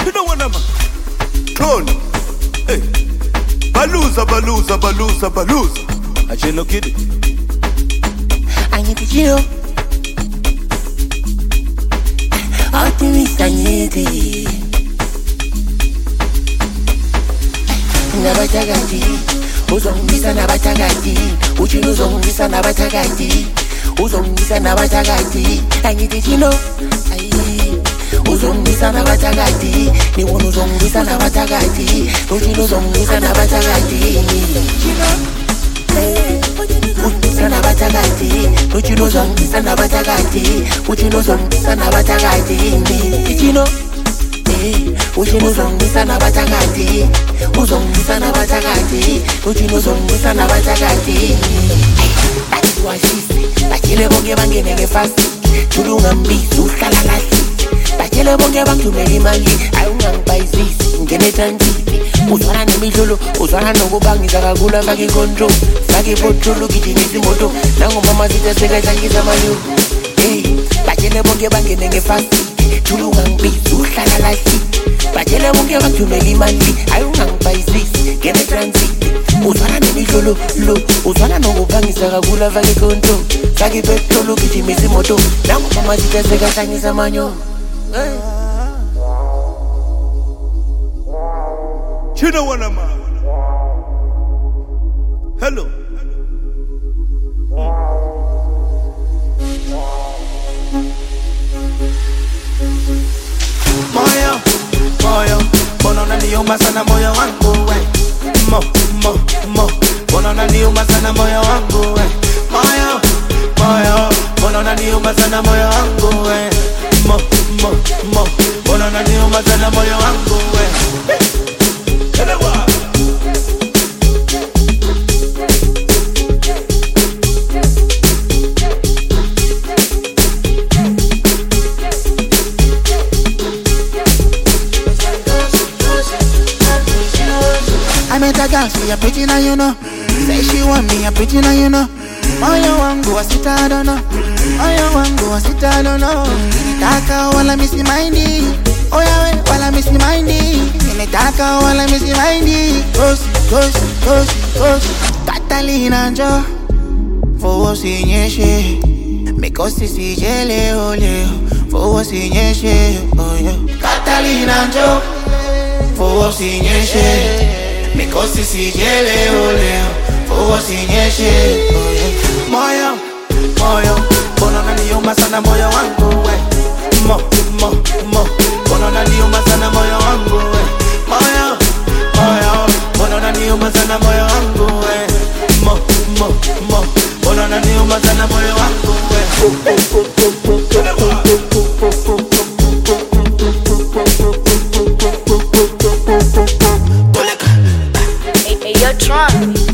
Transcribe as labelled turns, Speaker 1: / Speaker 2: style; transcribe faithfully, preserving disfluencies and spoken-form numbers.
Speaker 1: You know what I'm Clone. Hey. Baluza, baluza, baluza, baluza. Achelo kid.
Speaker 2: I need to chill. Optimist, I need it. Nabatagati. Uzongisa nabatagati. Uchino zongisa nabatagati. Uzongisa nabatagati. I need to chill. Uzongisa nabatagati. Ni wonu zongisa nabatagati. Uchino zongisa nabatagati. Sana batagati, uchino zong, sana batagati, uchino zong, sana batagati, uchino, eh, uchino zong, sana batagati, uzong, sana batagati, uchino zong, sana batagati. That's why she's, bachele bonge bange nege fast, chulunga mbisu, ukala lasi, bachele bonge bang tumeli mangi, ayungang paizis, ngene tanjibi. Uzwana nemidlolo, uzwana nokubangiza kakula faki control. Faki botolo kijinisi moto. Nango mama zita seka changiza mayo. Hey, bachele bonge bangene nge fasti. Chulu ngangbizi, uhlala lasi. Bachele bonge bang tumeli mandi. Ayungang paizis, gene transit. Uzwana nemidlolo, lo. Uzwana nokubangiza kakula faki control. Faki botolo kijinisi moto. Nango mama zita seka changiza mayo. Hey.
Speaker 1: You know what I'm Hello.
Speaker 3: Moyo, moyo, bono unaniuma sana moyo wangu we. Mo, mo, mo, bono unaniuma sana moyo wangu we. Moyo, moyo, bono unaniuma sana moyo wangu we. Mo, mo, mo, bono unaniuma sana moyo wangu we.
Speaker 4: I met a girl, she a pretty now you know. Say she want me, a pretty now you know. Moyo wangu wasita I don't know. Moyo wangu wasita I don't know. Nitaka wala misi mindy. Oh yeah, we wala misi mindy. Nitaka wala misi mindy. Tosi, tosi, tosi, tosi. Catalina njo Fowo sinyeshe Mikosi sijele ole Fowo sinyeshe Oh yeah. Catalina njo Fowo sinyeshe Mikosi sijele ole Fowo sinyeshe Oh yeah.
Speaker 3: Moyo, moyo, bono unaniuma sana moyo wangu we. Mo, mo, mo, bono unaniuma sana moyo wangu we. Moyo, moyo, bono unaniuma sana moyo wangu we. Mo, mo, mo, bono unaniuma sana moyo wangu we.
Speaker 5: Hey, hey, yo, Tron.